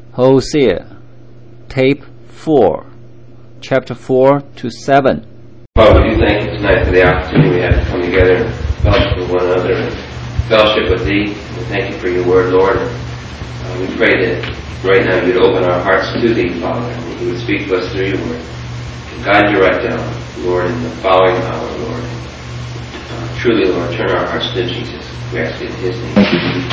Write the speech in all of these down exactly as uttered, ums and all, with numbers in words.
Hosea, tape four, chapter four to seven. Father, we do thank you tonight for the opportunity we have to come together and fellowship with one another and fellowship with Thee. We thank you for your word, Lord. Uh, we pray that right now you'd open our hearts to Thee, Father, and that you would speak to us through your word. And guide you right down, Lord, in the following hour, Lord. Uh, truly, Lord, turn our hearts to Jesus. We ask it in His name.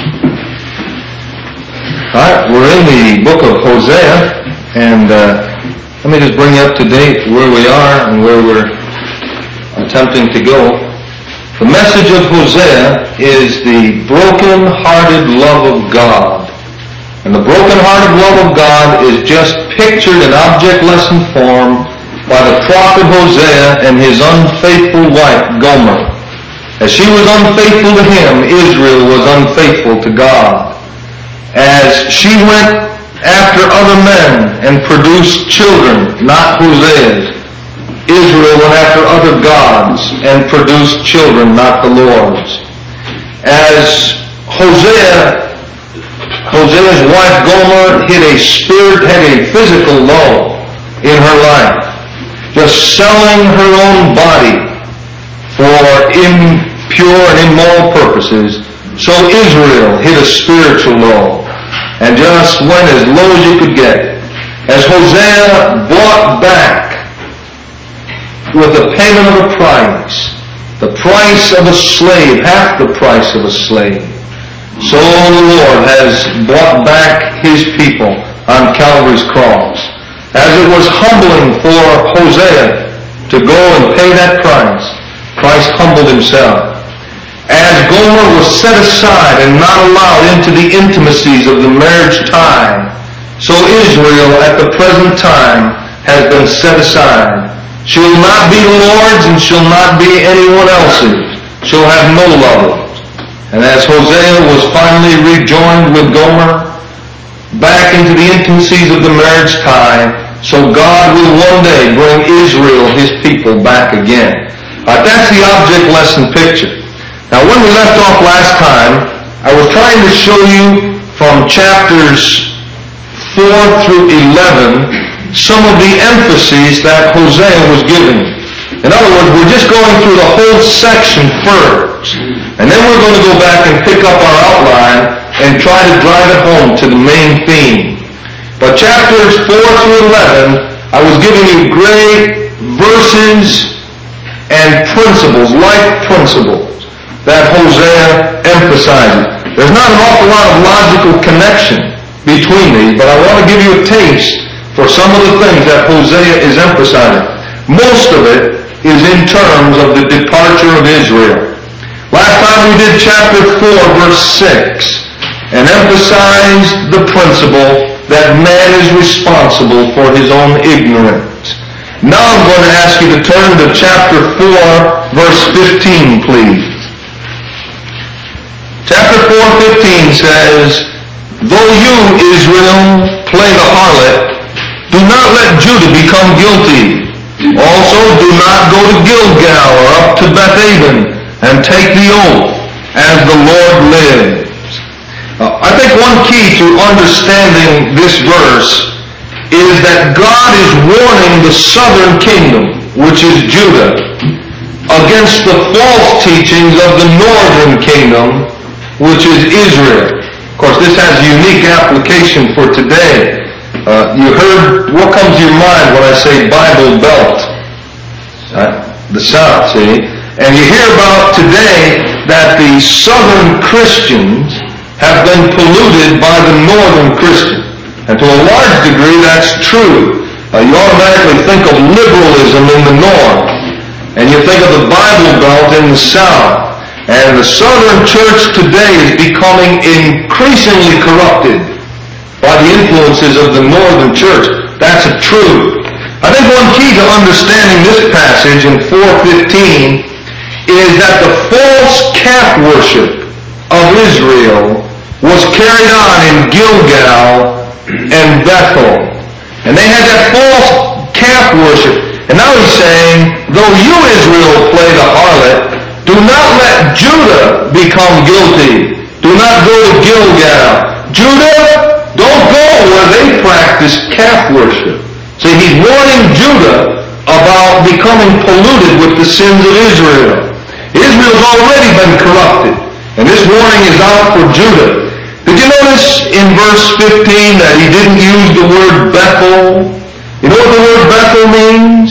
All right, we're in the book of Hosea, and uh, let me just bring you up to date where we are and where we're attempting to go. The message of Hosea is the broken-hearted love of God. And the broken-hearted love of God is just pictured in object lesson form by the prophet Hosea and his unfaithful wife, Gomer. As she was unfaithful to him, Israel was unfaithful to God. As she went after other men and produced children, not Hosea's, Israel went after other gods and produced children, not the Lord's. As Hosea, Hosea's wife Gomer hit a spirit, had a physical low in her life, just selling her own body for impure and immoral purposes, so Israel hit a spiritual low and just went as low as you could get. As Hosea bought back with the payment of a price, the price of a slave, half the price of a slave, so the Lord has bought back His people on Calvary's cross. As it was humbling for Hosea to go and pay that price, Christ humbled Himself. As Gomer was set aside and not allowed into the intimacies of the marriage tie, so Israel at the present time has been set aside. She'll not be the Lord's and she'll not be anyone else's. She'll have no lovers. And as Hosea was finally rejoined with Gomer back into the intimacies of the marriage tie, so God will one day bring Israel, His people, back again. Uh, that's the object lesson picture. Now, when we left off last time, I was trying to show you from chapters four through eleven some of the emphases that Hosea was giving. In other words, we're just going through the whole section first, and then we're going to go back and pick up our outline and try to drive it home to the main theme. But chapters four through eleven, I was giving you great verses and principles, life principles, that Hosea emphasizes. There's not an awful lot of logical connection between these, but I want to give you a taste for some of the things that Hosea is emphasizing. Most of it is in terms of the departure of Israel. Last time we did chapter four, verse six, and emphasized the principle that man is responsible for his own ignorance. Now I'm going to ask you to turn to chapter four, verse fifteen, please. Chapter four, fifteen says, "Though you, Israel, play the harlot, do not let Judah become guilty. Also do not go to Gilgal or up to Beth-aven and take the oath, as the Lord lives." Uh, I think one key to understanding this verse is that God is warning the southern kingdom, which is Judah, against the false teachings of the northern kingdom, which is Israel. Of course, this has unique application for today. Uh, you heard, what comes to your mind when I say Bible Belt? Uh, the South, see? And you hear about today that the southern Christians have been polluted by the northern Christians. And to a large degree, that's true. Uh, you automatically think of liberalism in the north, and you think of the Bible Belt in the south. And the southern church today is becoming increasingly corrupted by the influences of the northern church. That's a truth. I think one key to understanding this passage in four fifteen is that the false calf worship of Israel was carried on in Gilgal and Bethel. And they had that false calf worship. And now he's saying, though you, Israel, play the harlot, do not let Judah become guilty. Do not go to Gilgal. Judah, don't go where they calf worship. See, he's warning Judah about becoming polluted with the sins of Israel. Israel's already been corrupted, and this warning is out for Judah. Did you notice in verse fifteen that he didn't use the word Bethel? You know what the word Bethel means?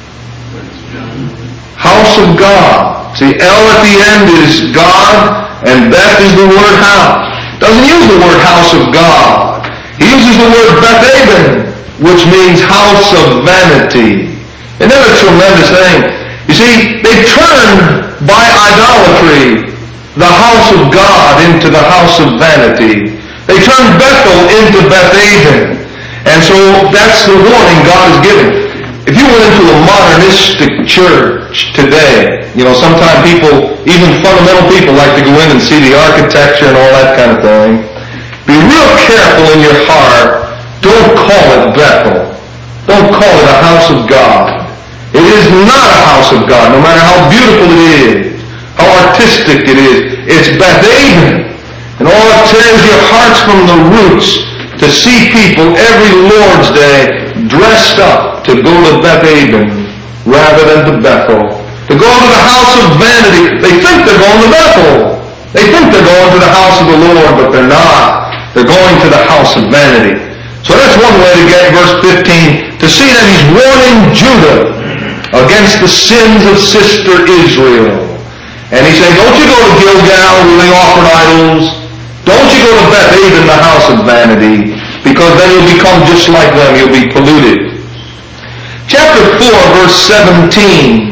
House of God. See, L at the end is God, and Beth is the word house. Doesn't use the word house of God. He uses the word Beth-Aben, which means house of vanity. Isn't that a tremendous thing? You see, they turned by idolatry the house of God into the house of vanity. They turned Bethel into Beth-Aben. And so that's the warning God is giving. If you went into a modernistic church today, you know, sometimes people, even fundamental people, like to go in and see the architecture and all that kind of thing. Be real careful in your heart. Don't call it Bethel. Don't call it a house of God. It is not a house of God, no matter how beautiful it is, how artistic it is. It's Beth-Aben. And all it tears your hearts from the roots to see people every Lord's Day dressed up to go to Beth-Aben rather than to Bethel. To go to the house of vanity. They think they're going to Bethel. They think they're going to the house of the Lord, but they're not. They're going to the house of vanity. So that's one way to get verse fifteen, to see that he's warning Judah against the sins of sister Israel. And he's saying, don't you go to Gilgal where they offered idols. Don't you go to Beth-Aben, the house of vanity, because then you'll become just like them. You'll be polluted. Chapter four, verse seventeen.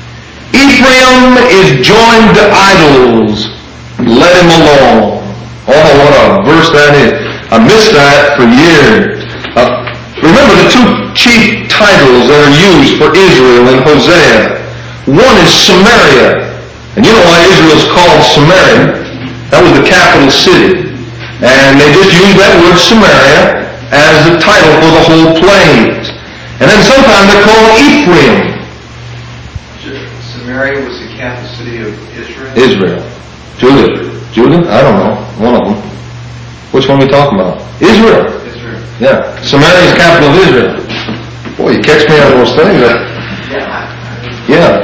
Ephraim is joined to idols. Let him alone. Oh, what a verse that is. I missed that for years. Uh, remember the two chief titles that are used for Israel in Hosea. One is Samaria. And you know why Israel's called Samaria? That was the capital city. And they just used that word Samaria as the title for the whole plains. And then sometimes they're called Ephraim. Samaria was the capital city of Israel? Israel. Judah. Judah? I don't know. One of them. Which one are we talking about? Israel. Israel. Yeah. Samaria is the capital of Israel. Boy, you catch me on those things. Yeah.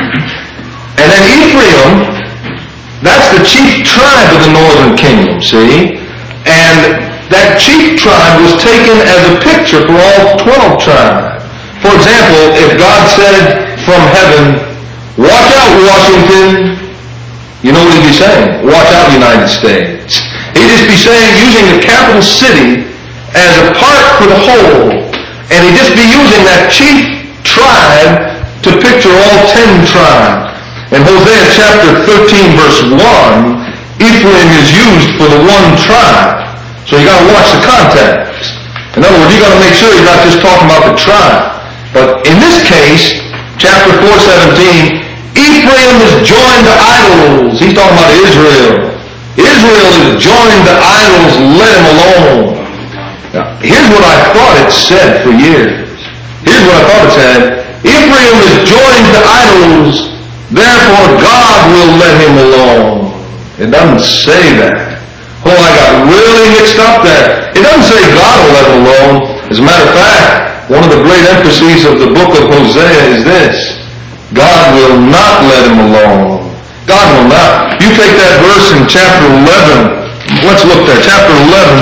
And then Ephraim, that's the chief tribe of the northern kingdom, see? And that chief tribe was taken as a picture for all twelve tribes. For example, if God said from heaven, watch out, Washington, you know what he'd be saying? Watch out, United States. He'd just be saying, using the capital city as a part for the whole. And he'd just be using that chief tribe to picture all ten tribes. In Hosea chapter thirteen, verse one, Ephraim is used for the one tribe. So you got to watch the context. In other words, you got to make sure you're not just talking about the tribe. But in this case, chapter four seventeen, Ephraim is joined to idols. He's talking about Israel. Israel is joined to idols. Let him alone. Now, here's what I thought it said for years. Here's what I thought it said. Ephraim is joined to idols. Therefore, God will let him alone. It doesn't say that. Oh, I got really mixed up there. It doesn't say God will let him alone. As a matter of fact, one of the great emphases of the book of Hosea is this. God will not let him alone. God will not. You take that verse in chapter eleven. Let's look there. Chapter eleven,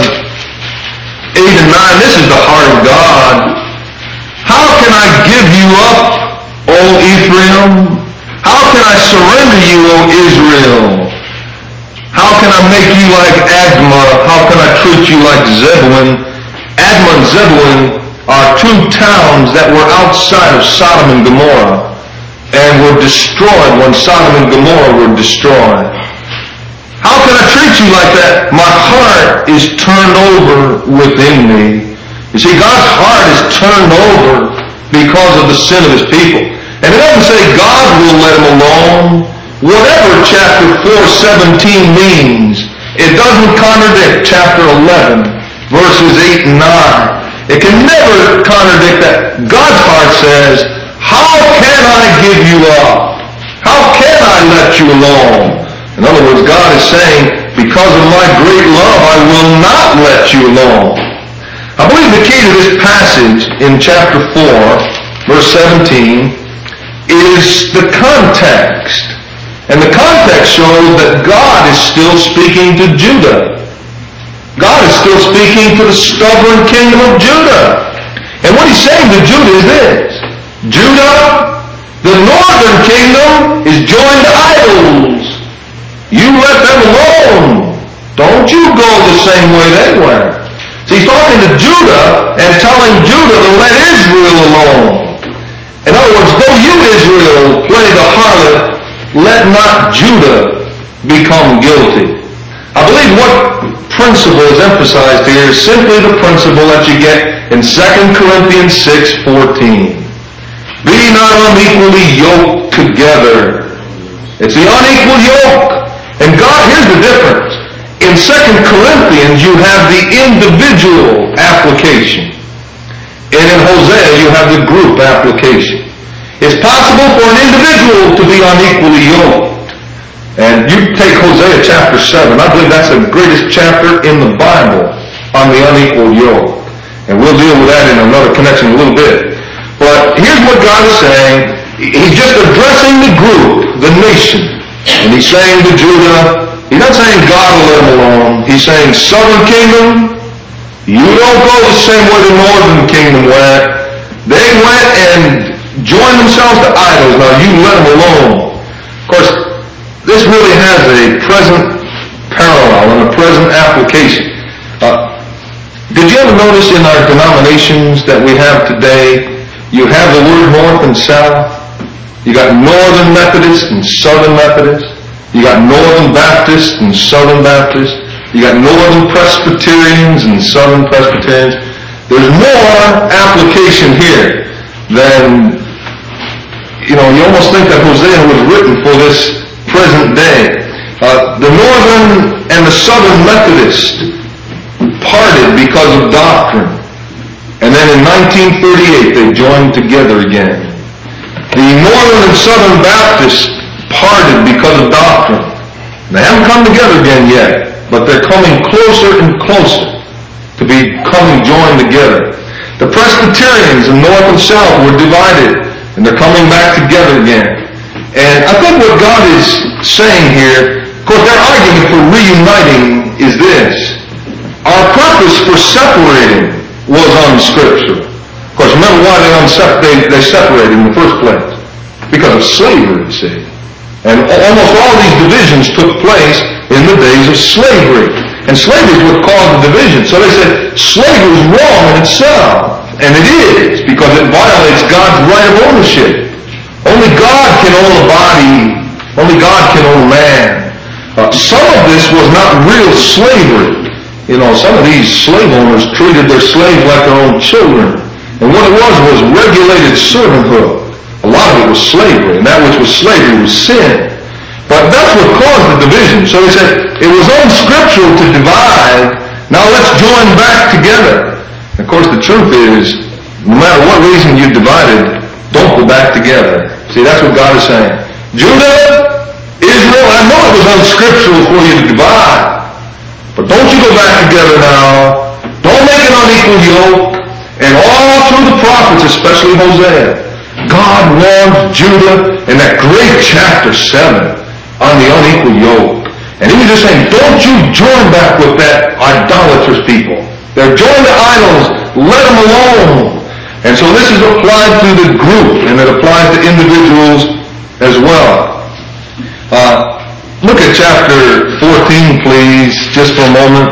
eight and nine. This is the heart of God. How can I give you up, O Ephraim? How can I surrender you, O Israel? How can I make you like Admah? How can I treat you like Zebulun? Admah and Zebulun are two towns that were outside of Sodom and Gomorrah and were destroyed when Sodom and Gomorrah were destroyed. How can I treat you like that? My heart is turned over within me. You see, God's heart is turned over because of the sin of his people. And it doesn't say God will let him alone. Whatever chapter four seventeen means, it doesn't contradict chapter eleven, verses eight and nine. It can never contradict that. God's heart says, how can I give you up? How can I let you alone? In other words, God is saying, because of my great love, I will not let you alone. I believe the key to this passage in chapter four, verse seventeen, is the context. And the context shows that God is still speaking to Judah. God is still speaking to the stubborn kingdom of Judah. And what he's saying to Judah is this: Judah, the northern kingdom is joined to idols. You let them alone. Don't you go the same way they went. So he's talking to Judah and telling Judah to let Israel alone. In other words, though you, Israel, play the harlot, let not Judah become guilty. I believe what principle is emphasized here is simply the principle that you get in Second Corinthians six fourteen. Be not unequally yoked together. It's the unequal yoke. And God, here's the difference. In Second Corinthians, you have the individual application. And in Hosea, you have the group application. It's possible for an individual to be unequally yoked. And you take Hosea chapter seven. I believe that's the greatest chapter in the Bible on the unequal yoke. And we'll deal with that in another connection in a little bit. But here's what God is saying. He's just addressing the group, the nation. And he's saying to Judah, he's not saying God will let them alone. He's saying, southern kingdom, you don't go the same way the northern kingdom went. They went and joined themselves to idols. Now you let them alone. Of course, this really has a present parallel and a present application. Uh, did you ever notice in our denominations that we have today, you have the word north and south? You got Northern Methodist and Southern Methodist. You got Northern Baptist and Southern Baptist. You got Northern Presbyterians and Southern Presbyterians. There's more application here than, you know, you almost think that Hosea was written for this present day. Uh, the Northern and the Southern Methodist parted because of doctrine. And then in nineteen thirty-eight they joined together again. The Northern and Southern Baptists parted because of doctrine. They haven't come together again yet, but they're coming closer and closer to becoming joined together. The Presbyterians in North and South were divided, and they're coming back together again. And I think what God is saying here, of course their argument for reuniting is this: our purpose for separating was unscriptural. Of course, remember why they, unsep- they, they separated in the first place? Because of slavery, you see. And almost all these divisions took place in the days of slavery. And slavery is what caused the division. So they said, slavery is wrong in itself. And it is, because it violates God's right of ownership. Only God can own a body. Only God can own man. Uh, some of this was not real slavery. You know, some of these slave owners treated their slaves like their own children. And what it was was regulated servanthood. A lot of it was slavery, and that which was slavery was sin. But that's what caused the division. So he said, it was unscriptural to divide. Now let's join back together. And of course, the truth is, no matter what reason you divided, don't go back together. See, that's what God is saying. Judah, Israel, I know it was unscriptural for you to divide. But don't you go back together now. Don't make an unequal yoke. And all through the prophets, especially Hosea, God warned Judah in that great chapter seven on the unequal yoke. And he was just saying, don't you join back with that idolatrous people. They're joined to idols. Let them alone. And so this is applied to the group, and it applies to individuals as well. Uh, look at chapter fourteen, please, just for a moment.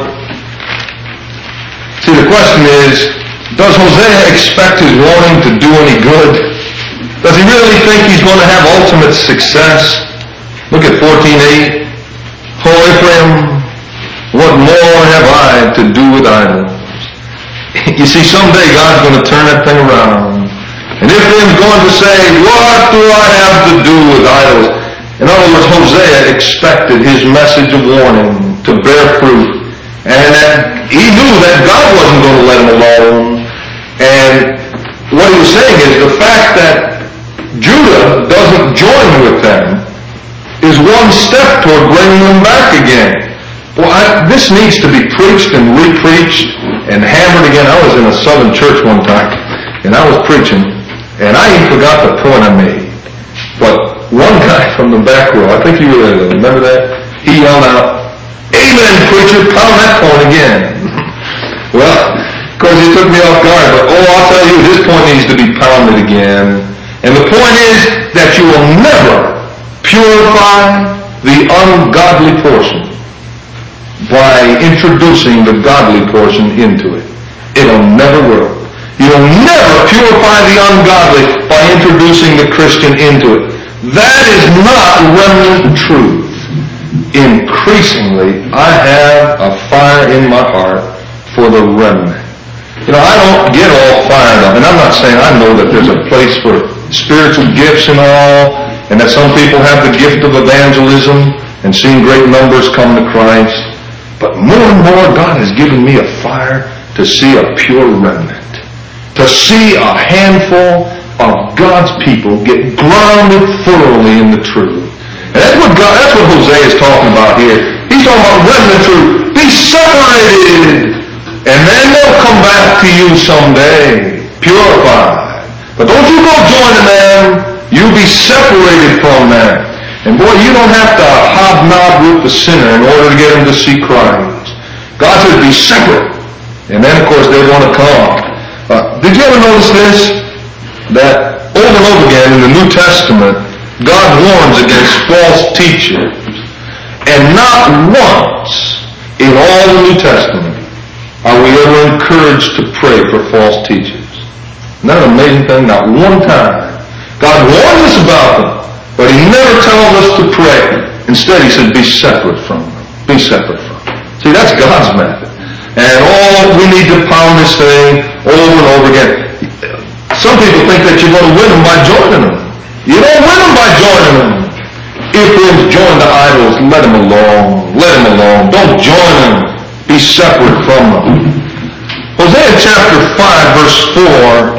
See, the question is, does Hosea expect his warning to do any good? Does he really think he's going to have ultimate success? Look at fourteen eight. O Ephraim, what more have I to do with idols? You see, someday God's going to turn that thing around. And Ephraim's going to say, what do I have to do with idols? In other words, Hosea expected his message of warning to bear fruit. And that he knew that God wasn't going to let him alone. And what he was saying is the fact that Judah doesn't join with them is one step toward bringing them back again. Well, I, this needs to be preached and repreached and hammered again. I was in a southern church one time, and I was preaching, and I even forgot the point I made. But one guy from the back row, I think you remember that? He yelled out, "Amen, preacher, pound that point again." Well, of course, he took me off guard, but oh, I'll tell you, this point needs to be pounded again. And the point is that you will never purify the ungodly portion by introducing the godly portion into it. It'll never work. You'll never purify the ungodly by introducing the Christian into it. That is not remnant truth. Increasingly, I have a fire in my heart for the remnant. You know, I don't get all fired up, and I'm not saying I know that there's a place for spiritual gifts and all, and that some people have the gift of evangelism and seeing great numbers come to Christ. But more and more, God has given me a fire to see a pure remnant, to see a handful of God's people get grounded thoroughly in the truth. And that's what God, that's what Hosea is talking about here. He's talking about remnant truth. Be separated, and then they'll come back to you someday, purified. But don't you go joining them. You be separated from them. And boy, you don't have to hobnob with the sinner in order to get him to see Christ. God says be separate. And then, of course, they want to come. Uh, did you ever notice this? That over and over again in the New Testament, God warns against false teachers. And not once in all the New Testament are we ever encouraged to pray for false teachers. Isn't that an amazing thing? Not one time. God warns us about them, but He never tells us to pray. Instead, He said, be separate from them. Be separate from them. See, that's God's method. And all we need to pound this thing over and over again. Some people think that you're going to win them by joining them. You don't win them by joining them. If they've joined the idols, let them alone. Let them alone. Don't join them. Be separate from them. Hosea chapter five, verse four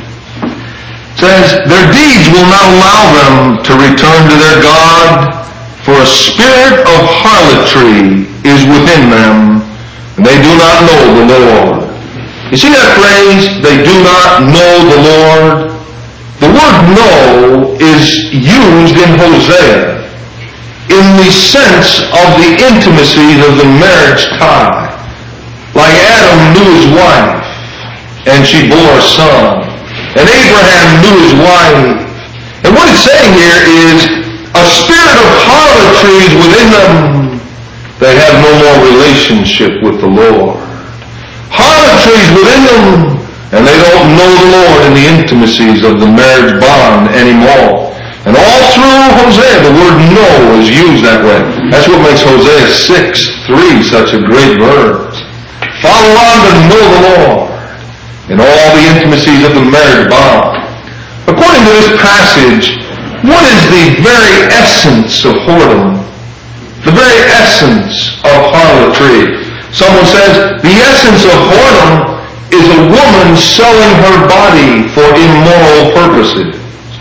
says, their deeds will not allow them to return to their God, for a spirit of harlotry is within them, and they do not know the Lord. You see that phrase, they do not know the Lord? The word know is used in Hosea in the sense of the intimacies of the marriage tie. Like Adam knew his wife, and she bore a son. And Abraham knew his wife. And what it's saying here is a spirit of harlotry is within them. They have no more relationship with the Lord. Harlotry is within them, and they don't know the Lord in the intimacies of the marriage bond anymore. And all through Hosea, the word know is used that way. That's what makes Hosea six three such a great verse. Follow on to know the Lord in all the intimacies of the marriage bond. According to this passage, what is the very essence of whoredom? The very essence of harlotry. Someone says, the essence of whoredom is a woman selling her body for immoral purposes.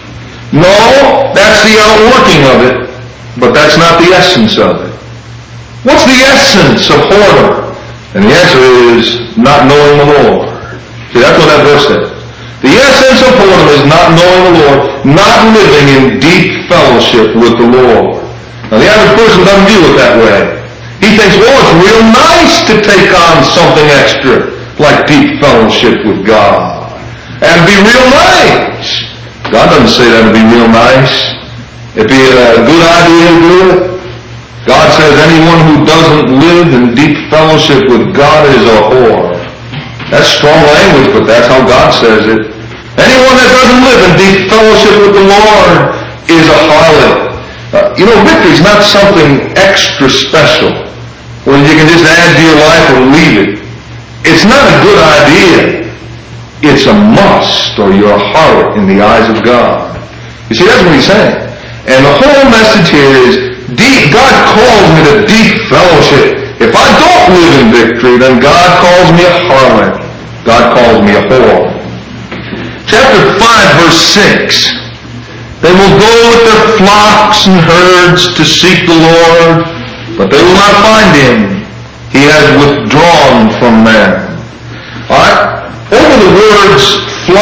No, that's the outworking of it, but that's not the essence of it. What's the essence of whoredom? And the answer is not knowing the Lord. See, that's what that verse says. The essence of whoredom is not knowing the Lord, not living in deep fellowship with the Lord. Now, the average person doesn't view it that way. He thinks, well, it's real nice to take on something extra, like deep fellowship with God. And be real nice. God doesn't say that to be real nice. It'd be a good idea to do it. God says anyone who doesn't live in deep fellowship with God is a whore. That's strong language, but that's how God says it. Anyone that doesn't live in deep fellowship with the Lord is a harlot. Uh, you know, victory is not something extra special where you can just add to your life or leave it. It's not a good idea. It's a must, or you're a harlot in the eyes of God. You see, that's what He's saying. And the whole message here is, deep, God calls me to deep fellowship. If I don't live in victory, then God calls me a harlot. God calls me a whore. Chapter five, verse six. They will go with their flocks and herds to seek the Lord, but they will not find Him. He has withdrawn from them.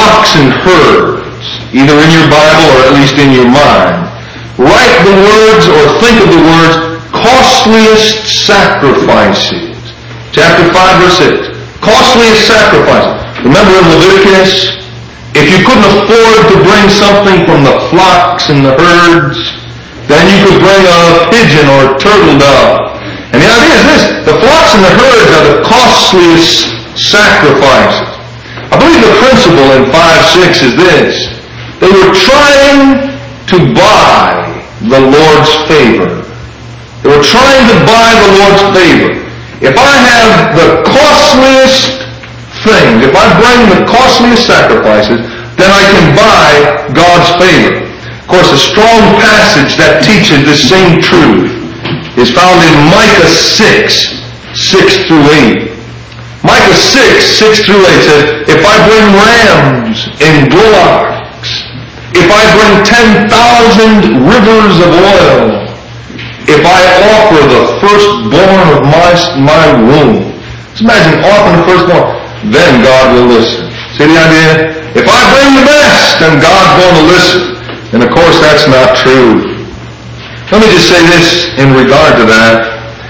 flocks and herds, either in your Bible or at least in your mind. Write the words or think of the words, costliest sacrifices. Chapter five, verse six. Costliest sacrifices. Remember in Leviticus, if you couldn't afford to bring something from the flocks and the herds, then you could bring a pigeon or a turtle dove. And the idea is this, the flocks and the herds are the costliest sacrifices. I believe the principle in five six is this. They were trying to buy the Lord's favor. They were trying to buy the Lord's favor. If I have the costliest things, if I bring the costliest sacrifices, then I can buy God's favor. Of course, a strong passage that teaches the same truth is found in Micah six, six through eight. Micah six, six through eight says, if I bring rams and bullocks, if I bring ten thousand rivers of oil, if I offer the firstborn of my, my womb. Just imagine offering the firstborn. Then God will listen. See the idea? If I bring the best, then God's going to listen. And of course that's not true. Let me just say this in regard to that.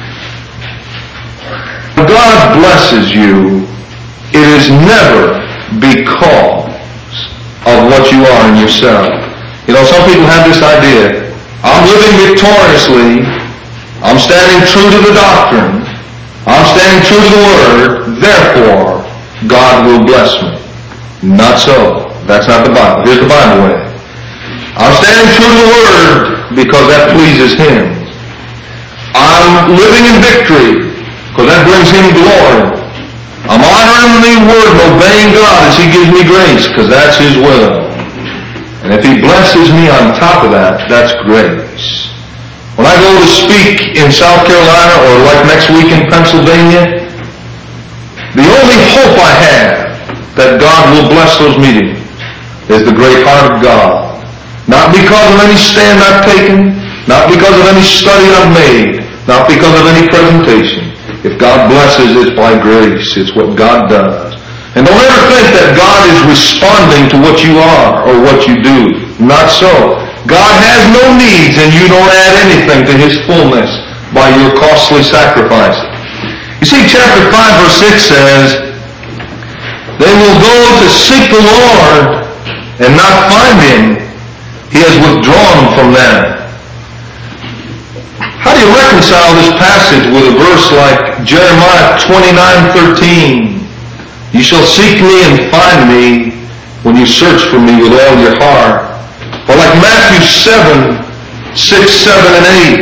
When God blesses you, it is never because of what you are in yourself. You know, some people have this idea. I'm living victoriously. I'm standing true to the doctrine. I'm standing true to the Word. Therefore, God will bless me. Not so. That's not the Bible. Here's the Bible way. I'm standing true to the Word because that pleases Him. I'm living in victory because that brings Him glory. I'm honoring the Word and obeying God as He gives me grace because that's His will. And if He blesses me on top of that, that's grace. When I go to speak in South Carolina or like next week in Pennsylvania, the only hope I have that God will bless those meetings is the great heart of God. Not because of any stand I've taken, not because of any study I've made, not because of any presentation. If God blesses, it's by grace. It's what God does. And don't ever think that God is responding to what you are or what you do. Not so. God has no needs and you don't add anything to His fullness by your costly sacrifice. You see, chapter five verse six says, they will go to seek the Lord and not find Him. He has withdrawn from them. How do you reconcile this passage with a verse like Jeremiah twenty-nine thirteen? You shall seek me and find me when you search for me with all your heart. Or like Matthew seven, six, seven, and eight.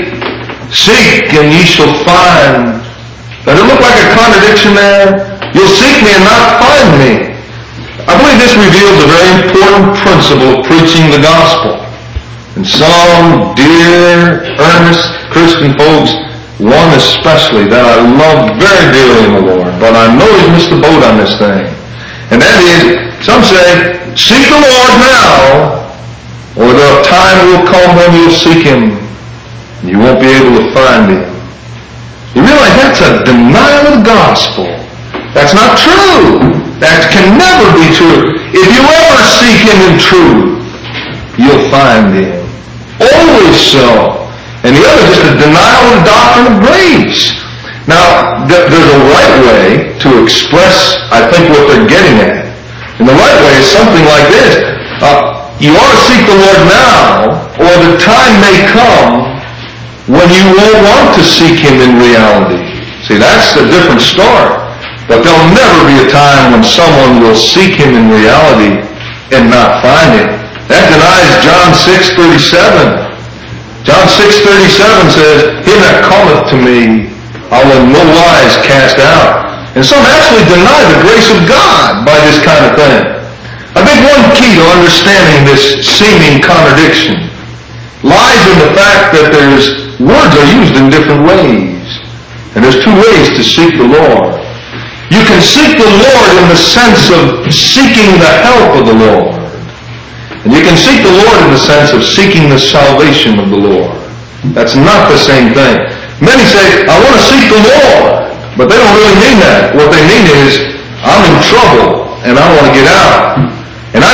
Seek and ye shall find. Does it look like a contradiction there? You'll seek me and not find me. I believe this reveals a very important principle of preaching the gospel. And some dear, earnest Christian folks, one especially that I love very dearly in the Lord, but I know he's missed the boat on this thing. And that is, some say, seek the Lord now, or the time will come when you'll seek Him, and you won't be able to find Him. You realize that's a denial of the gospel. That's not true. That can never be true. If you ever seek Him in truth, you'll find Him. Always so. And the other is just a denial of the doctrine of grace. Now, th- there's a right way to express, I think, what they're getting at. And the right way is something like this. Uh, you ought to seek the Lord now, or the time may come when you won't want to seek Him in reality. See, that's a different story. But there'll never be a time when someone will seek Him in reality and not find Him. That denies John six thirty-seven. John six thirty-seven says, him that cometh to me, I will in no wise cast out. And some actually deny the grace of God by this kind of thing. I think one key to understanding this seeming contradiction lies in the fact that there's words are used in different ways. And there's two ways to seek the Lord. You can seek the Lord in the sense of seeking the help of the Lord. And you can seek the Lord in the sense of seeking the salvation of the Lord. That's not the same thing. Many say, I want to seek the Lord. But they don't really mean that. What they mean is, I'm in trouble and I want to get out. And I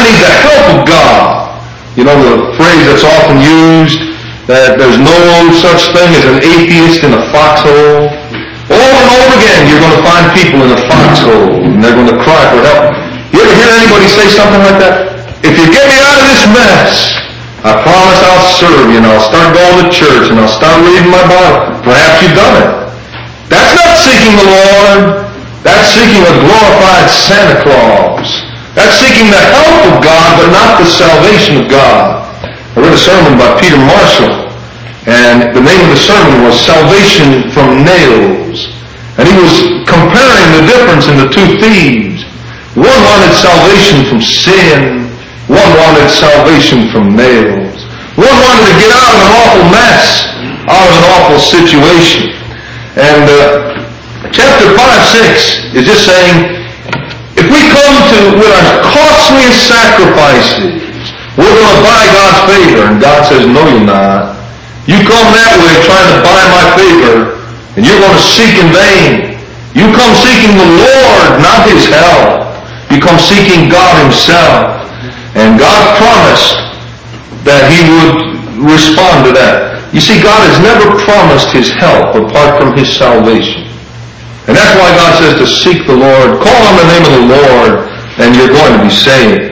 You know the phrase that's often used, that there's no such thing as an atheist in a foxhole? Over and over again, you're going to find people in a foxhole, and they're going to cry for help. You ever hear anybody say something like that? If you get me out of this mess, I promise I'll serve you, and I'll start going to church, and I'll start reading my Bible. Perhaps you've done it. That's not seeking the Lord. That's seeking a glorified Santa Claus. That's seeking the help of God, but not the salvation of God. I read a sermon by Peter Marshall, and the name of the sermon was Salvation from Nails. And he was comparing the difference in the two thieves. One wanted salvation from sin. One wanted salvation from nails. One wanted to get out of an awful mess, out of an awful situation. And uh, chapter five, six is just saying, if we come to with our costliest sacrifices, we're going to buy God's favor. And God says, no, you're not. You come that way trying to buy my favor, and you're going to seek in vain. You come seeking the Lord, not His help. You come seeking God Himself. And God promised that He would respond to that. You see, God has never promised His help apart from His salvation. And that's why God says to seek the Lord, call on the name of the Lord, and you're going to be saved.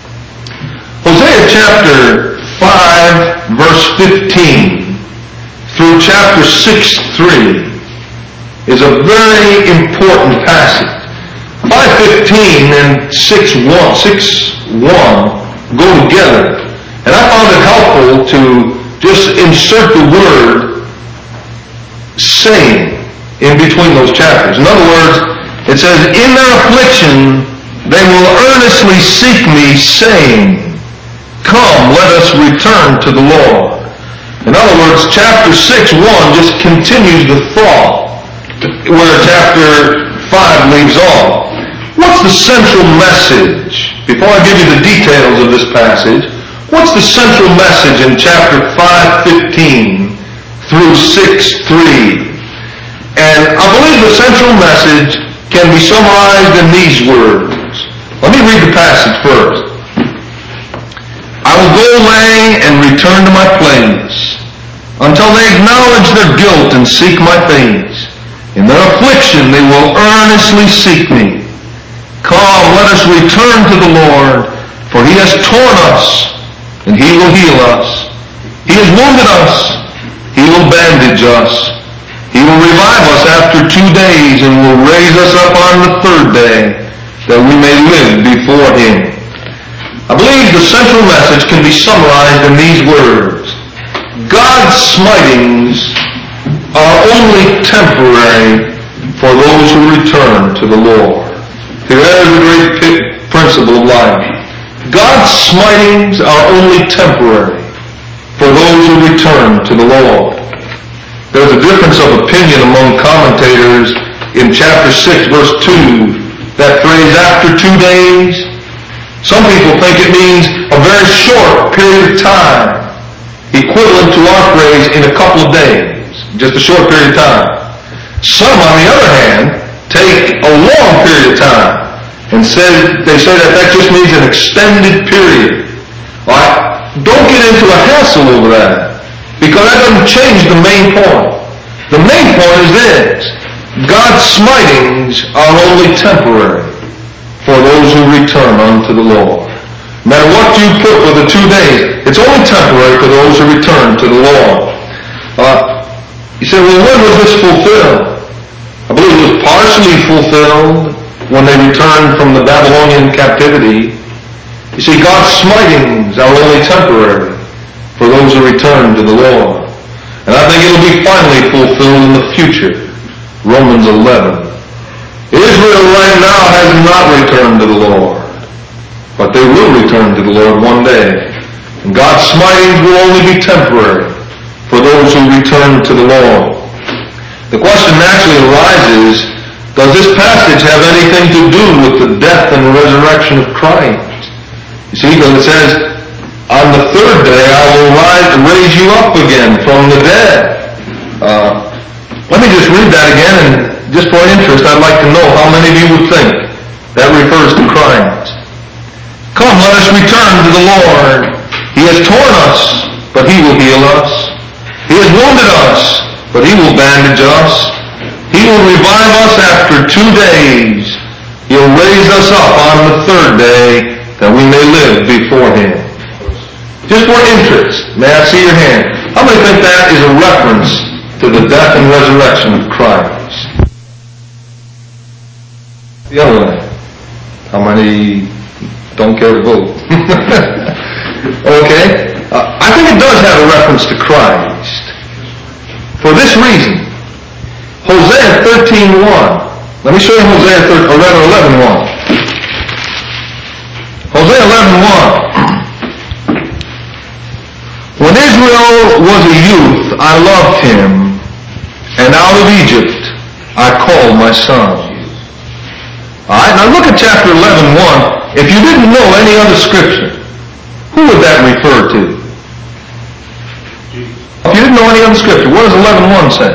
Hosea chapter five, verse fifteen, through chapter six, three, is a very important passage. five fifteen and six one, six one go together. And I found it helpful to just insert the word saying in between those chapters. In other words, it says, in their affliction they will earnestly seek me, saying, come, let us return to the Lord. In other words, chapter six one just continues the thought where chapter five leaves off. What's the central message? Before I give you the details of this passage, what's the central message in chapter five fifteen through six three? And I believe the central message can be summarized in these words. Let me read the passage first. I will go away and return to my place until they acknowledge their guilt and seek my face. In their affliction they will earnestly seek me. Come, let us return to the Lord, for He has torn us, and He will heal us. He has wounded us, He will bandage us. He will revive us after two days, and will raise us up on the third day, that we may live before Him. I believe the central message can be summarized in these words. God's smitings are only temporary for those who return to the Lord. There's a great principle of life. God's smitings are only temporary for those who return to the Lord. There's a difference of opinion among commentators in chapter six, verse two, that phrase, after two days. Some people think it means a very short period of time, equivalent to our phrase, in a couple of days, just a short period of time. Some, on the other hand, take a long period of time and say, they say that that just means an extended period. Well, don't get into a hassle over that, because that doesn't change the main point. The main point is this: God's smitings are only temporary for those who return unto the Lord. No matter what you put for the two days, it's only temporary for those who return to the Lord. Uh, you say, well, when was this fulfilled? I believe it was partially fulfilled when they returned from the Babylonian captivity. You see, God's smitings are only temporary for those who return to the Lord. And I think it'll be finally fulfilled in the future. Romans eleven. Israel right now has not returned to the Lord, but they will return to the Lord one day. And God's smitings will only be temporary for those who return to the Lord. The question naturally arises, does this passage have anything to do with the death and resurrection of Christ? You see, because it says, on the third day I will rise and raise you up again from the dead. Uh, let me just read that again, and just for interest, I'd like to know how many of you would think that refers to Christ. Come, let us return to the Lord. He has torn us, but He will heal us. He has wounded us, but He will bandage us. He will revive us after two days. He'll raise us up on the third day that we may live before Him. Just for interest, may I see your hand? How many think that is a reference to the death and resurrection of Christ? The other way. How many don't care to vote? Okay. Uh, I think it does have a reference to Christ. For this reason, Hosea thirteen one. Let me show you Hosea thirteen, or rather eleven one. Hosea eleven one. When Israel was a youth, I loved him, and out of Egypt I called my son. Alright, now look at chapter eleven one. If you didn't know any other scripture, who would that refer to? If you didn't know any other scripture, what does eleven one say?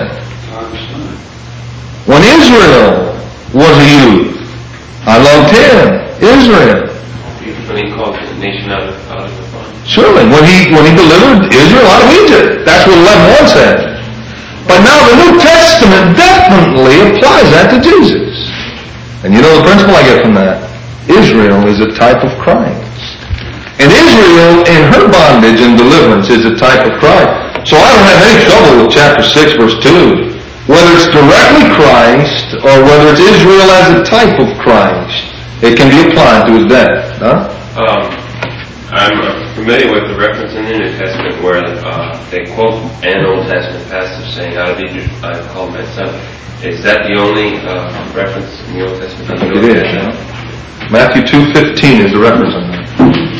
When Israel was a youth, I loved him, Israel. When He called the nation out of, out of the bondage. Surely, when he when he delivered Israel out of Egypt. That's what eleven one said. But now the New Testament definitely applies that to Jesus. And you know the principle I get from that? Israel is a type of Christ. And Israel in her bondage and deliverance is a type of Christ. So I don't have any trouble with chapter six verse two. Whether it's directly Christ or whether it's Israel as a type of Christ, it can be applied to His death. Huh? Um, I'm familiar with the reference in the New Testament where uh, they quote an Old Testament passage saying, out of Egypt I have called my son. Is that the only uh, reference in the Old Testament? It is. Yeah. Matthew two fifteen is the reference on that.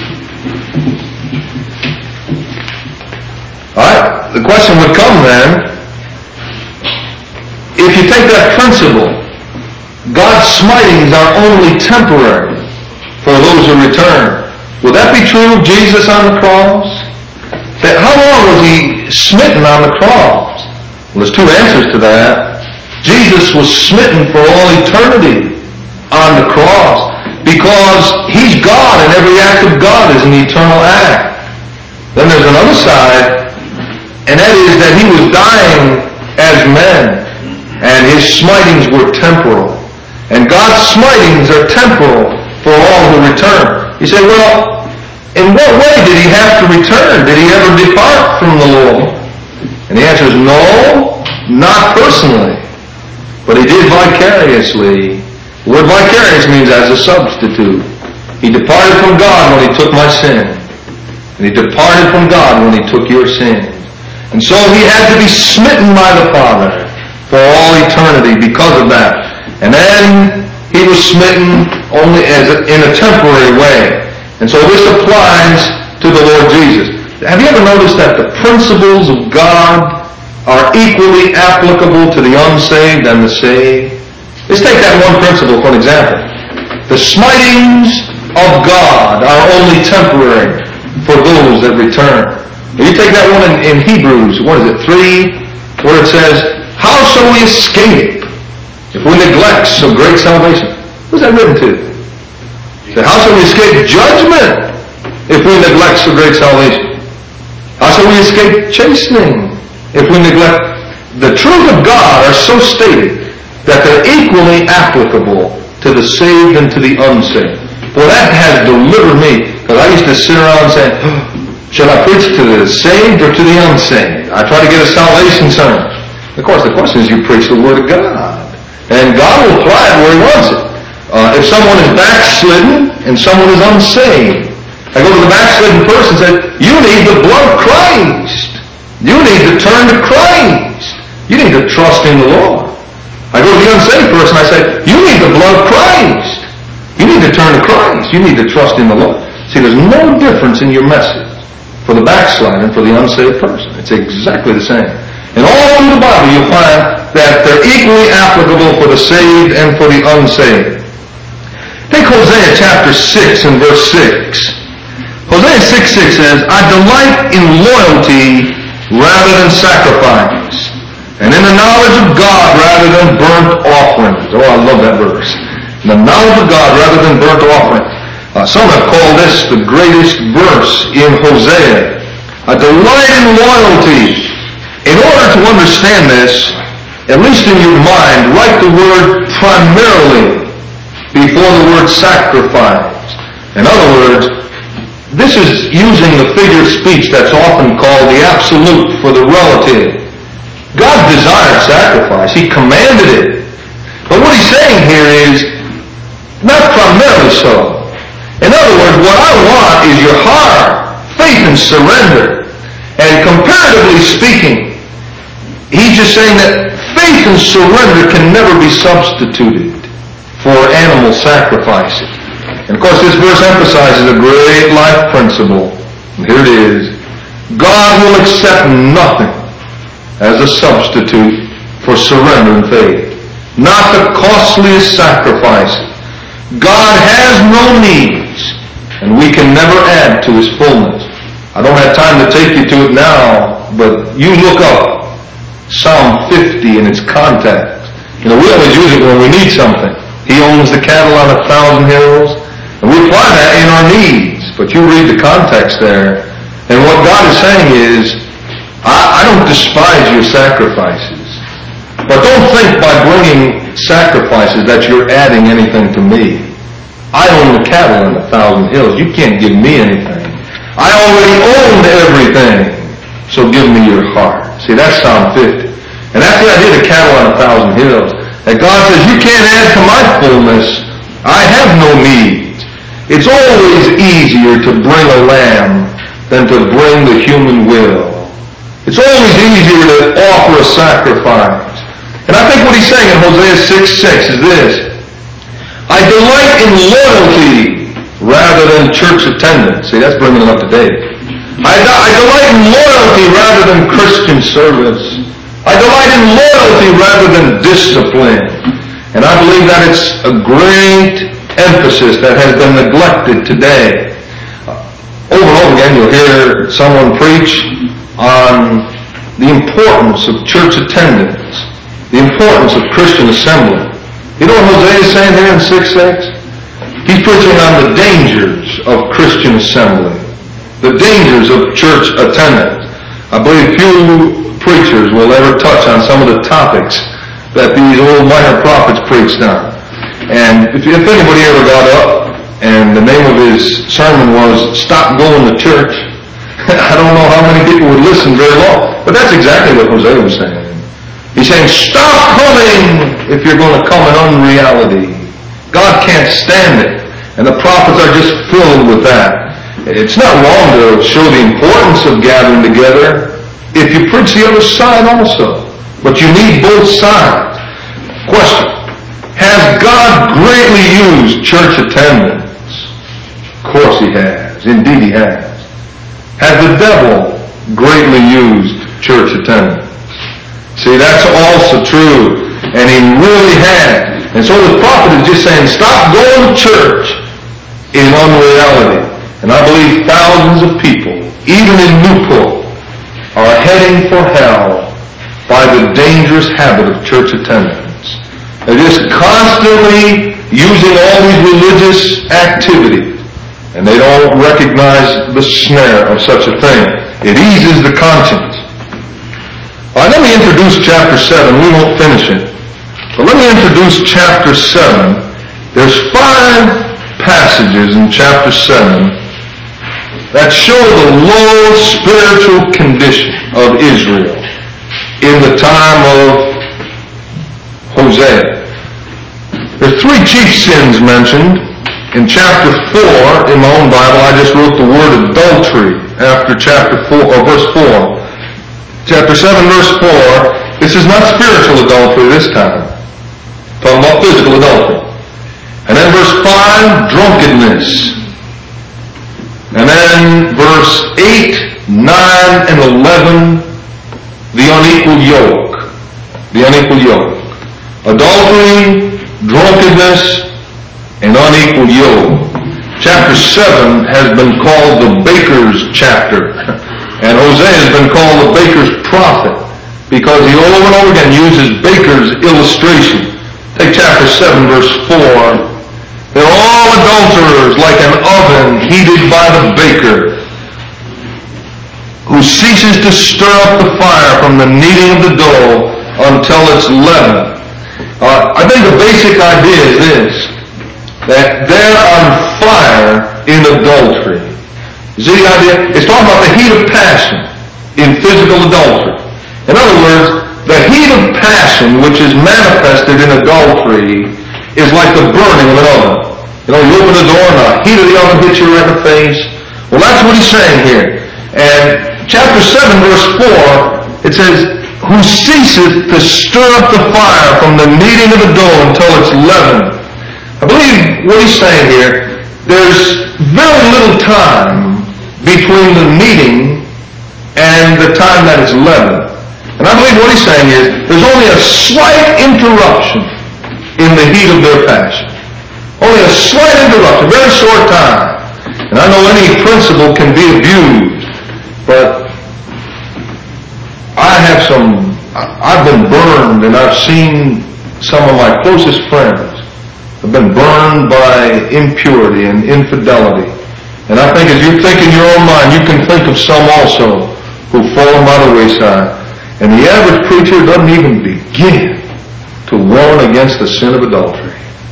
Alright, the question would come then, if you take that principle, God's smitings are only temporary for those who return. Would that be true of Jesus on the cross? That how long was He smitten on the cross? Well, there's two answers to that. Jesus was smitten for all eternity on the cross because He's God and every act of God is an eternal act. Then there's another side, and that is that He was dying as men. And His smitings were temporal. And God's smitings are temporal for all who return. You say, well, in what way did He have to return? Did He ever depart from the Lord? And the answer is no, not personally. But He did vicariously. The word vicarious means as a substitute. He departed from God when He took my sin. And He departed from God when He took your sin. And so He had to be smitten by the Father for all eternity because of that. And then He was smitten only as a, in a temporary way. And so this applies to the Lord Jesus. Have you ever noticed that the principles of God are equally applicable to the unsaved and the saved? Let's take that one principle for an example. The smitings of God are only temporary for those that return. You take that one in, in Hebrews, what is it, three, where it says, how shall we escape if we neglect so great salvation? Who's that written to? So how shall we escape judgment if we neglect so great salvation? How shall we escape chastening if we neglect? The truth of God are so stated that they're equally applicable to the saved and to the unsaved. Well, that has delivered me, because I used to sit around saying, oh, should I preach to the saved or to the unsaved? I try to get a salvation sermon. Of course, the question is you preach the Word of God. And God will apply it where He wants it. Uh, if someone is backslidden and someone is unsaved, I go to the backslidden person and say, you need the blood of Christ. You need to turn to Christ. You need to trust in the Lord. I go to the unsaved person, I say, you need the blood of Christ. You need to turn to Christ. You need to trust in the Lord. See, there's no difference in your message for the backslider and for the unsaved person. It's exactly the same. And all through the Bible you'll find that they're equally applicable for the saved and for the unsaved. Take Hosea chapter six and verse six. Hosea six six says, I delight in loyalty rather than sacrifice, and in the knowledge of God rather than burnt offerings. Oh, I love that verse. The knowledge of God rather than burnt offerings. Uh, Uh, some have called this the greatest verse in Hosea. A delight in loyalty. In order to understand this, at least in your mind, write the word primarily before the word sacrifice. In other words, this is using the figure of speech that's often called the absolute for the relative. God desired sacrifice. He commanded it. But what he's saying here is not primarily so. In other words, what I want is your heart, faith and surrender. And comparatively speaking, he's just saying that faith and surrender can never be substituted for animal sacrifices. And of course this verse emphasizes a great life principle. And here it is. God will accept nothing as a substitute for surrender and faith. Not the costliest sacrifices. God has no needs, and we can never add to His fullness. I don't have time to take you to it now, but you look up Psalm fifty in its context. You know, we always use it when we need something. He owns the cattle on a thousand hills, and we apply that in our needs. But you read the context there, and what God is saying is, I, I don't despise your sacrifices. But don't think by bringing sacrifices that you're adding anything to me. I own the cattle on a thousand hills. You can't give me anything. I already owned everything. So give me your heart. See, that's Psalm fifty. And that's the idea of the cattle on a thousand hills. That God says, you can't add to my fullness. I have no needs. It's always easier to bring a lamb than to bring the human will. It's always easier to offer a sacrifice. And I think what he's saying in Hosea six six is this. I delight in loyalty rather than church attendance. See, that's bringing it up to date. I, I delight in loyalty rather than Christian service. I delight in loyalty rather than discipline. And I believe that it's a great emphasis that has been neglected today. Over and over again you'll hear someone preach on the importance of church attendance, the importance of Christian assembly. You know what Hosea is saying here in six six? He's preaching on the dangers of Christian assembly, the dangers of church attendance. I believe few preachers will ever touch on some of the topics that these old minor prophets preached on. And if, if anybody ever got up and the name of his sermon was "Stop Going to Church," I don't know how many people would listen very long. But that's exactly what Hosea was saying. He's saying, stop coming if you're going to come in unreality. God can't stand it. And the prophets are just filled with that. It's not wrong to show the importance of gathering together if you preach the other side also. But you need both sides. Question. Has God greatly used church attendance? Of course He has. Indeed He has. Has the devil greatly used church attendance? See, that's also true. And he really had. And so the prophet is just saying, stop going to church in unreality. And I believe thousands of people, even in Newport, are heading for hell by the dangerous habit of church attendance. They're just constantly using all these religious activities. And they don't recognize the snare of such a thing. It eases the conscience. All right, let me introduce chapter seven. We won't finish it. But let me introduce chapter seven. There's five passages in chapter seven that show the low spiritual condition of Israel in the time of Hosea. There's three chief sins mentioned. In chapter four, in my own Bible, I just wrote the word adultery after chapter four, or verse four. Chapter seven, verse four, this is not spiritual adultery this time. Talking about physical adultery. And then verse five, drunkenness. And then verse eight, nine, and eleven, the unequal yoke. The unequal yoke. Adultery, drunkenness, and unequal yoke. Chapter seven has been called the baker's chapter. And Hosea has been called the baker's prophet because he over and over again uses baker's illustration. Take chapter seven, verse four. They're all adulterers, like an oven heated by the baker, who ceases to stir up the fire from the kneading of the dough until it's leavened. Uh, I think the basic idea is this, that they're on fire in adultery. You see the idea? It's talking about the heat of passion in physical adultery. In other words, the heat of passion which is manifested in adultery is like the burning of an oven. You know, you open the door and the heat of the oven hits you right in the face. Well, that's what he's saying here. And chapter seven, verse four, it says, who ceaseth to stir up the fire from the kneading of the dough until it's leavened. I believe what he's saying here, there's very little time between the kneading and the time that it's leavened. And I believe what he's saying is, there's only a slight interruption in the heat of their passion. Only a slight interruption, very short time. And I know any principle can be abused, but I have some, I've been burned, and I've seen some of my closest friends have been burned by impurity and infidelity. And I think as you think in your own mind, you can think of some also who've fallen by the wayside. And the average preacher doesn't even begin to warn against the sin of adultery.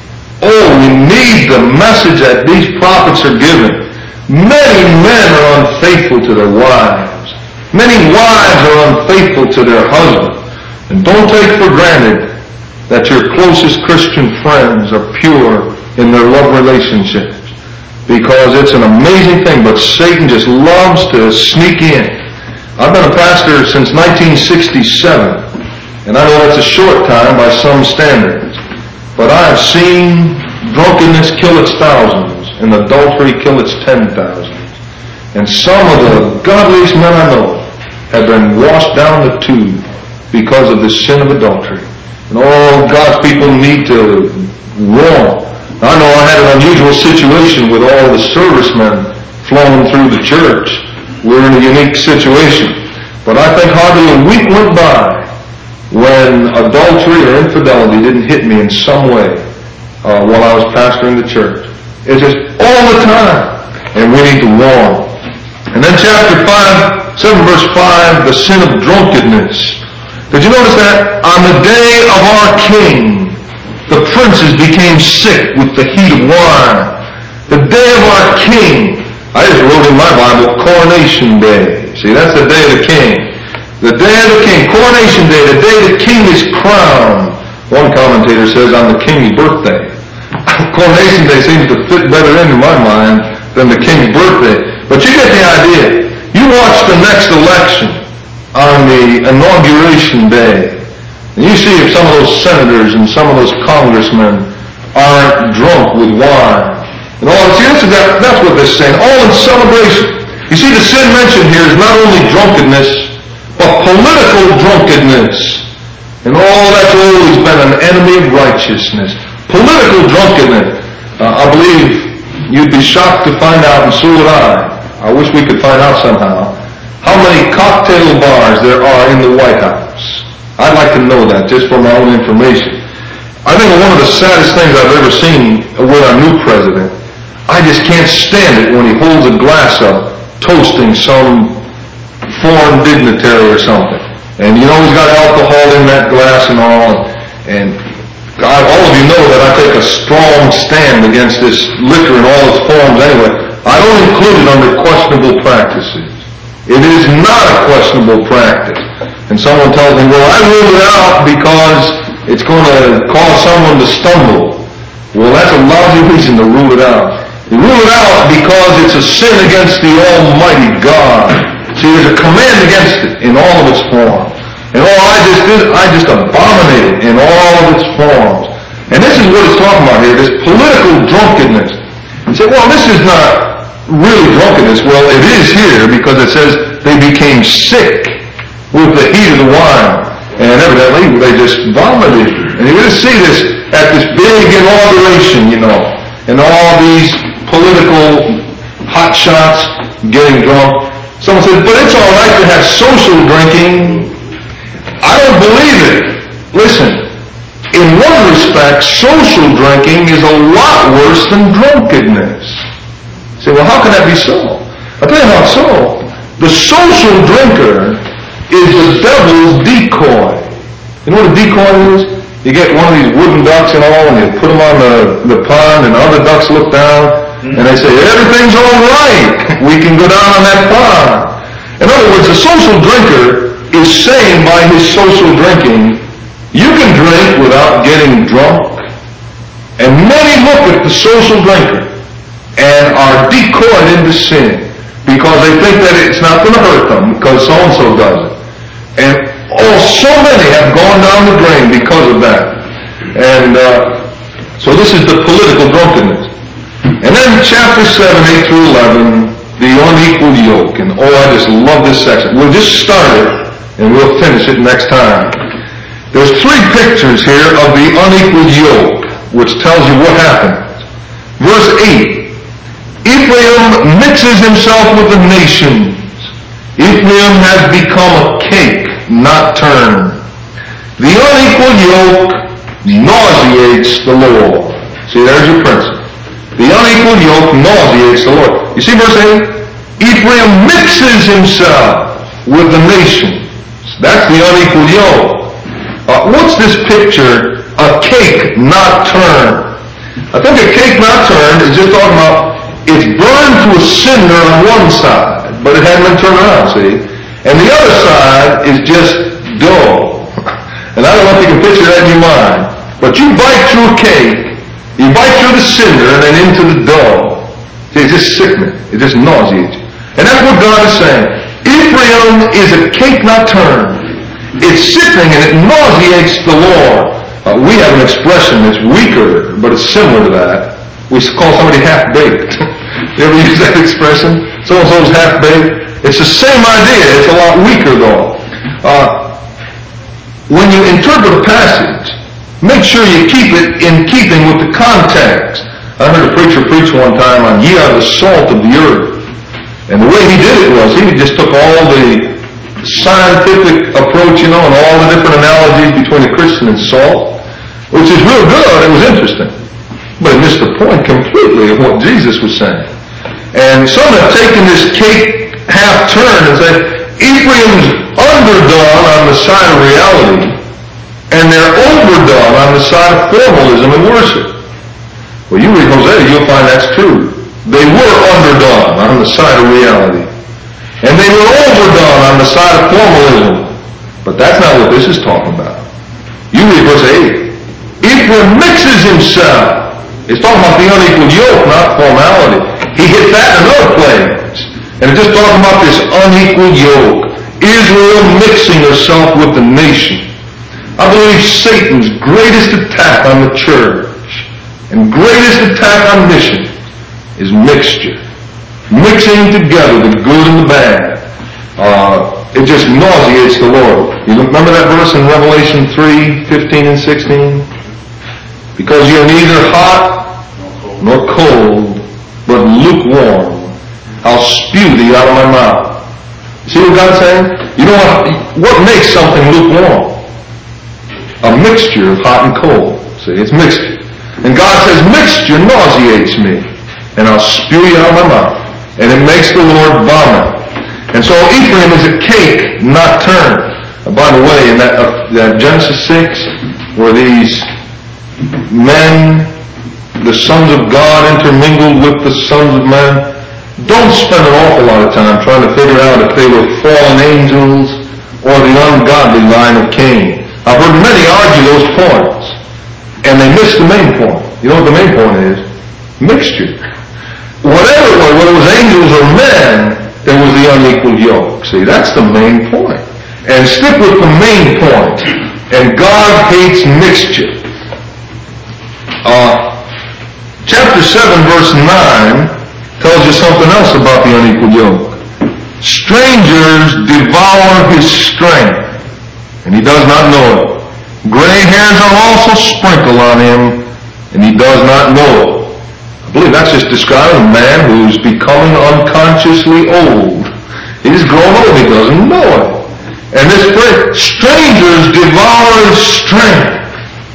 Oh, we need the message that these prophets are giving. Many men are unfaithful to their wives. Many wives are unfaithful to their husbands. And don't take for granted that your closest Christian friends are pure in their love relationships, because it's an amazing thing, but Satan just loves to sneak in. I've been a pastor since nineteen sixty-seven, and I know that's a short time by some standards, but I have seen drunkenness kill its thousands and adultery kill its ten thousands. And some of the godliest men I know have been washed down the tube because of the sin of adultery. And all God's people need to warn. I know I had an unusual situation with all the servicemen flowing through the church. We're in a unique situation. But I think hardly a week went by when adultery or infidelity didn't hit me in some way uh, while I was pastoring the church. It's just all the time. And we need to warn. And then chapter five, seven verse five, the sin of drunkenness. Did you notice that? On the day of our king, the princes became sick with the heat of wine. The day of our king, I just wrote in my Bible, Coronation Day. See, that's the day of the king. The day of the king, Coronation Day, the day the king is crowned. One commentator says on the king's birthday. Coronation Day seems to fit better into my mind than the king's birthday. But you get the idea. You watch the next election on the inauguration day, and you see if some of those senators and some of those congressmen aren't drunk with wine. And all see, that's, that, that's what this is saying. All in celebration. You see, the sin mentioned here is not only drunkenness, but political drunkenness. And all that's always been an enemy of righteousness. Political drunkenness. Uh, I believe you'd be shocked to find out, and so would I. I wish we could find out somehow how many cocktail bars there are in the White House. I'd like to know that just for my own information. I think one of the saddest things I've ever seen with our new president, I just can't stand it when he holds a glass up toasting some foreign dignitary or something. And you know he's got alcohol in that glass and all. And God, all of you know that I take a strong stand against this liquor in all its forms anyway. I don't include it under questionable practices. It is not a questionable practice. And someone tells me, well, I rule it out because it's going to cause someone to stumble. Well, that's a lousy reason to rule it out. You rule it out because it's a sin against the Almighty God. See, there's a command against it in all of its forms. And all I just did, I just abominate it in all of its forms. And this is what it's talking about here, this political drunkenness. You say, well, this is not really drunkenness. Well, it is here because it says they became sick with the heat of the wine. And evidently they just vomited. And you're going to see this at this big inauguration, you know. And all these political hotshots getting drunk. Someone said, but it's all right to have social drinking. I don't believe it. Listen, in one respect, fact, social drinking is a lot worse than drunkenness. You say, well, how can that be so? I'll tell you how it's so. The social drinker is the devil's decoy. You know what a decoy is? You get one of these wooden ducks and all, and you put them on the, the pond, and other ducks look down, and they say, everything's all right. We can go down on that pond. In other words, the social drinker is saying by his social drinking, you can drink without getting drunk. And many look at the social drinker and are decoyed into sin because they think that it's not going to hurt them because so-and-so does it. And oh, so many have gone down the drain because of that. And uh, so this is the political drunkenness. And then chapter seven, eight through eleven, the unequal yoke. And oh, I just love this section. We'll just start it and we'll finish it next time. There's three pictures here of the unequal yoke, which tells you what happened. Verse eight, Ephraim mixes himself with the nations. Ephraim has become a cake, not turned. The unequal yoke nauseates the Lord. See, there's your principle. The unequal yoke nauseates the Lord. You see verse eight? Ephraim mixes himself with the nations. That's the unequal yoke. Uh, what's this picture? A cake not turned. I think a cake not turned is just talking about it's burned to a cinder on one side, but it hasn't been turned around, see? And the other side is just dough. And I don't know if you can picture that in your mind, but you bite through a cake, you bite through the cinder and then into the dough. See, it's just sickening. It just nauseates you. And that's what God is saying. Ephraim is a cake not turned. It's sickening and it nauseates the Lord. Uh, we have an expression that's weaker, but it's similar to that. We call somebody half-baked. You ever use that expression? So-and-so's half-baked. It's the same idea. It's a lot weaker, though. Uh, when you interpret a passage, make sure you keep it in keeping with the context. I heard a preacher preach one time on ye are the salt of the earth. And the way he did it was he just took all the scientific approach, you know, and all the different analogies between a Christian and salt, which is real good. It was interesting. But it missed the point completely of what Jesus was saying. And some have taken this cake half turn and said, Ephraim's underdone on the side of reality, and they're overdone on the side of formalism and worship. Well, you read Hosea, you'll find that's true. They were underdone on the side of reality. And they were overdone on the side of formalism. But that's not what this is talking about. You read verse eight. Ephraim mixes himself. It's talking about the unequal yoke, not formality. He hit that in another place. And it's just talking about this unequal yoke. Israel mixing herself with the nation. I believe Satan's greatest attack on the church and greatest attack on mission is mixture. Mixing together the good and the bad. Uh, it just nauseates the Lord. You remember that verse in Revelation three, fifteen and sixteen? Because you're neither hot nor cold, but lukewarm, I'll spew thee out of my mouth. See what God's saying? You know what, what makes something lukewarm? A mixture of hot and cold. See, it's mixture. And God says, mixture nauseates me, and I'll spew you out of my mouth. And it makes the Lord vomit. And so Ephraim is a cake not turned. Uh, by the way, in that, uh, that Genesis six, where these men, the sons of God, intermingled with the sons of men, don't spend an awful lot of time trying to figure out if they were fallen angels or the ungodly line of Cain. I've heard many argue those points, and they miss the main point. You know what the main point is? Mixture. Whatever it was, whether it was angels or men, there was the unequal yoke. See, that's the main point. And stick with the main point. And God hates mixture. Uh, chapter seven, verse nine, tells you something else about the unequal yoke. Strangers devour his strength, and he does not know it. Gray hairs are also sprinkled on him, and he does not know it. I believe that's just describing a man who's becoming unconsciously old. He's grown old, he doesn't know it. And this phrase, strangers devour his strength.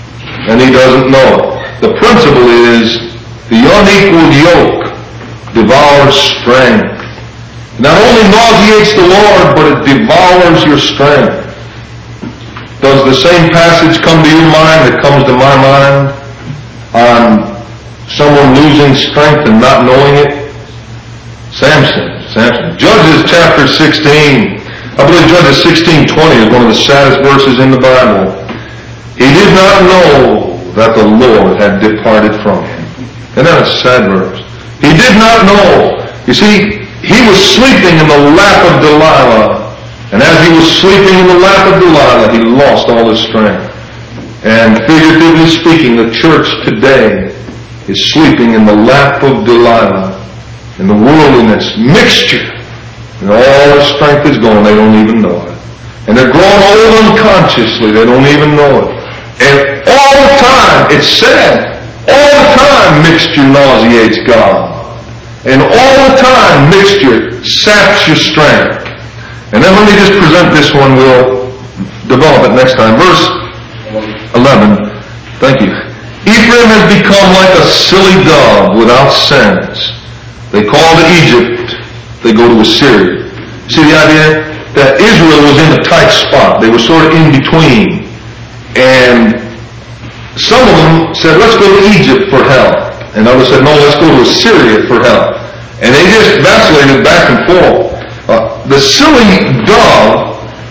and he doesn't know. The principle is the unequal yoke devours strength. Not only nauseates the Lord, but it devours your strength. Does the same passage come to your mind that comes to my mind on someone losing strength and not knowing it? Samson. Samson. Judges chapter sixteen. I believe Judges sixteen twenty is one of the saddest verses in the Bible. He did not know that the Lord had departed from him. Isn't that a sad verse? He did not know. You see, he was sleeping in the lap of Delilah. And as he was sleeping in the lap of Delilah, he lost all his strength. And figuratively speaking, the church today is sleeping in the lap of Delilah, in the worldliness, mixture. And all their strength is gone, they don't even know it. And they're growing old unconsciously, they don't even know it. And all the time, it's sad, all the time mixture nauseates God. And all the time mixture saps your strength. And then let me just present this one, we'll develop it next time. Verse eleven, thank you. Ephraim has become like a silly dove without sense. They call to Egypt, they go to Assyria. See the idea? That Israel was in a tight spot. They were sort of in between. And some of them said, let's go to Egypt for help. And others said, no, let's go to Assyria for help. And they just vacillated back and forth. Uh, the silly dove,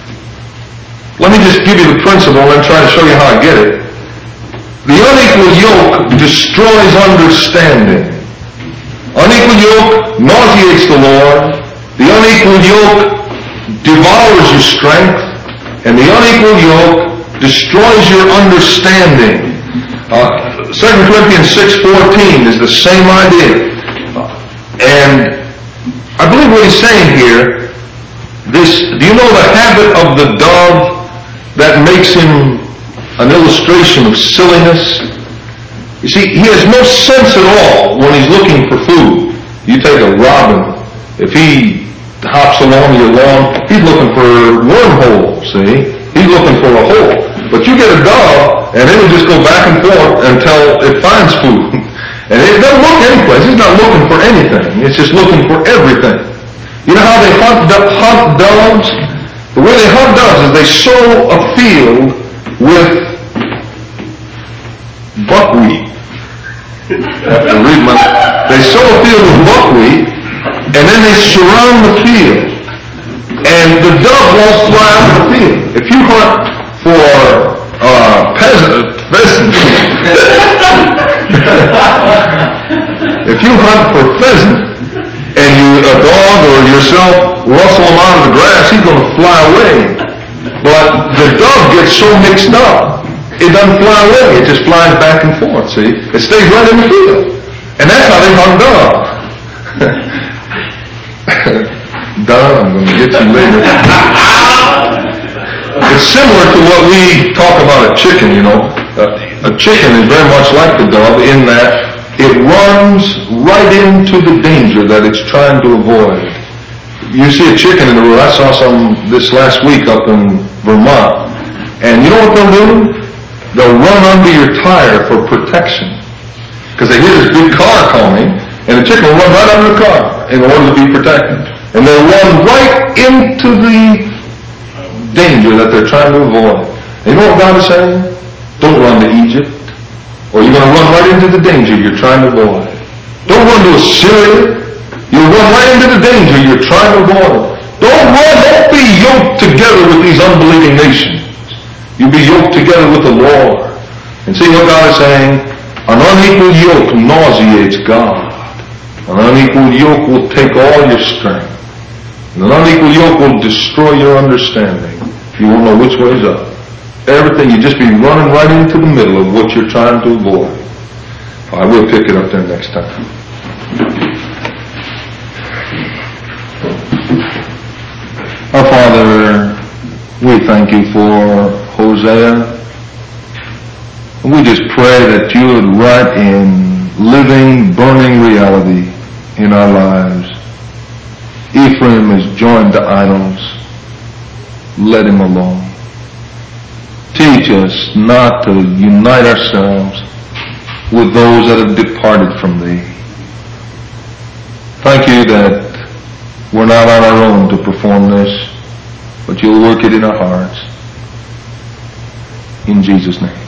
let me just give you the principle and then try to show you how I get it. The unequal yoke destroys understanding. Unequal yoke nauseates the Lord. The unequal yoke devours your strength. And the unequal yoke destroys your understanding. Uh, Second Corinthians six fourteen is the same idea. Uh, and I believe what he's saying here, this, do you know the habit of the dove that makes him an illustration of silliness? You see, he has no sense at all when he's looking for food. You take a robin, if he hops along your lawn, he's looking for wormholes, see? He's looking for a hole. But you get a dove, and it will just go back and forth until it finds food. And it doesn't look anyplace. It's not looking for anything. It's just looking for everything. You know how they hunt, hunt doves? The way they hunt doves is they sow a field with buckwheat. I have to read my... They sow a field with buckwheat, and then they surround the field. And the dove won't fly out of the field. If you hunt for uh, peasant, pheasant, if you hunt for pheasant and you, a dog or yourself rustle him out of the grass, he's going to fly away. But the dove gets so mixed up, it doesn't fly away. It just flies back and forth, see? It stays right in the field. And that's how they hunt doves. Don, I'm going to get you later. It's similar to what we talk about a chicken, you know. Uh, a chicken is very much like the dove in that it runs right into the danger that it's trying to avoid. You see a chicken in the road. I saw some this last week up in Vermont. And you know what they'll do? They'll run under your tire for protection. Because they hear this big car coming, and the chicken will run right under the car in order to be protected. And they'll run right into the danger that they're trying to avoid. And you know what God is saying? Don't run to Egypt, or you're going to run right into the danger you're trying to avoid. Don't run to Assyria. You'll run right into the danger you're trying to avoid. Don't run, don't be yoked together with these unbelieving nations. You'll be yoked together with the Lord. And see what God is saying? An unequal yoke nauseates God. An unequal yoke will take all your strength. And an unequal yoke will destroy your understanding. You won't know which way is up. Everything, you just be running right into the middle of what you're trying to avoid. I will pick it up there next time. Our Father, we thank you for Hosea. We just pray that you would write in living, burning reality in our lives. Ephraim is joined to idols. Let him alone. teach us not to unite ourselves with those that have departed from Thee. Thank You that we're not on our own to perform this, but You'll work it in our hearts. In Jesus' name.